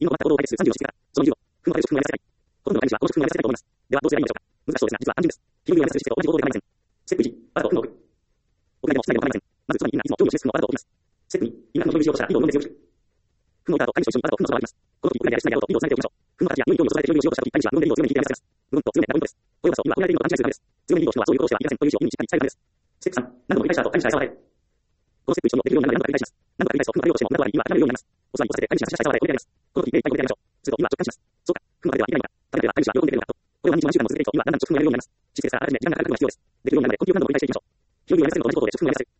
因の困った行動を解決する30の質から、その20を、負の対処、負のやらせない。ほとんどの飼い主はこの職務をやらせないと思います。では、どうすればいいのでしょうか。難しそうですが、実は単純です。記憶をやらせるシステムと同じ行動で構いません。ステップ1、わざと運動を置く。屋内でも室内でも構いません。まず、そばにいるならいつも興味を示すのをわざと置きます。ステップ2、今の興味をしようとしたら、2を読んで強く。負の板と飼い主と一緒にわざと負のそばがあります。この時、屋内である室内であろうと、2をつないでおきましょう。負の形や良い興味を育てて強いをしようとした時、飼い主は無論で2を強めに引いてやらせます。無論と強めたポイントです。これはそう、今、行われているのと勘違いするためです。強めに2をしてはそういうことをしてはいけませんという意思を意味にしっかり伝えるためです。ステップ3、何度も繰り返した後、飼い主にさえ触られる。このステップ1をできるようになるまで何度か繰り返します。何度か繰り返すと、負の対応としても無駄とは意味はなくなるようになります。お座りをさせて飼い主に差し触られ、追いかけられます。この時、目いっぱい追いかけられましょう。すると、今は直感します。そうか、負のではいけないのか。食べては飼い主は喜んでくれるのかと。これを何日も何週間も続けていくと、今はだんだん直感をやれるようになります。姿勢ですから、あらかじめ時間がかかることが必要です。できるようになるまで呼吸を何度も繰り返していきましょう。記憶をやらせるのと同じことで直感をやらせる。